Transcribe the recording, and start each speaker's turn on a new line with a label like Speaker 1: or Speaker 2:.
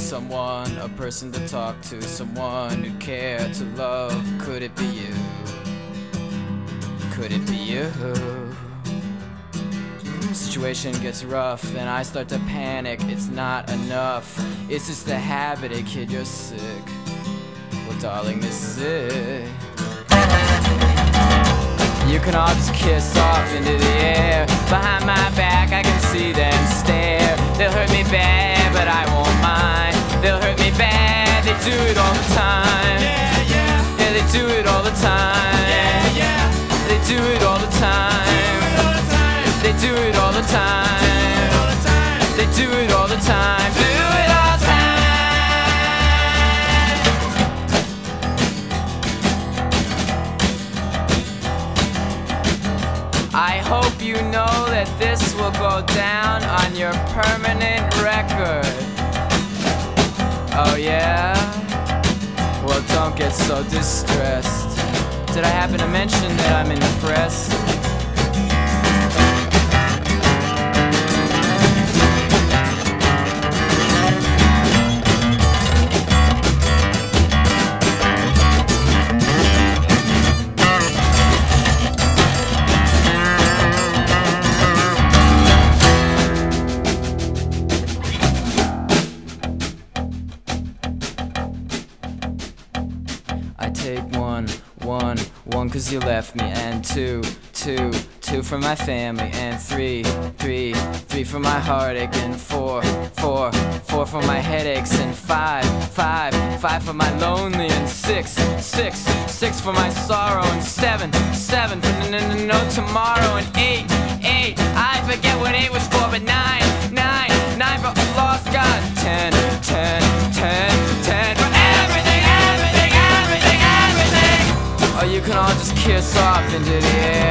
Speaker 1: someone, a person to talk to, someone who'd care to love. Could it be you? Could it be you? Situation gets rough and I start to panic. It's not enough, it's just a habit. Hey kid, you're sick. Well darling, this is it. You can all just kiss off into the air. Behind my back I can see them stare. They'll hurt me bad but I won't mind. They'll hurt me bad, they do it all the time. Yeah, yeah. Yeah, they do it all the time. Yeah, yeah. They do it all the time. They do it all the time. They do it all the time. Do it all the time. I hope you know that this will go down on your permanent record. Oh yeah? Well, don't get so distressed. Did I happen to mention that I'm in the press? I take one, cause you left me, and two for my family, and three for my heartache, and four for my headaches, and five for my lonely, and six for my sorrow, and seven for no tomorrow, and eight, I forget what 8 was for, but nine for lost God, 10 for everything. Oh, you can all just kiss off into the air.